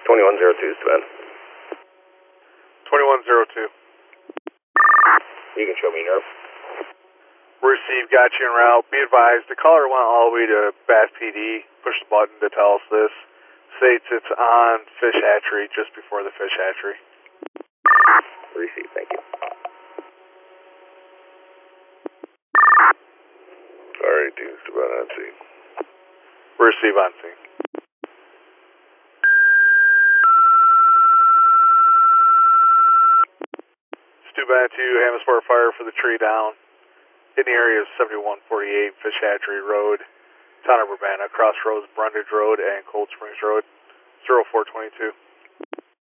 2102, Sven. 2102. You can show me nerve. Received, got you en route. Be advised, the caller went all the way to Bath PD. Push the button to tell us this. States it's on Fish Hatchery, just before the Fish Hatchery. Receive, thank you. Alright, team's about on scene. Receive on scene. Stu Bennett 2, Hamasport Fire for the tree down. In the area of 7148 Fish Hatchery Road, Town of Urbana, Crossroads, Brundage Road, and Cold Springs Road, 0422.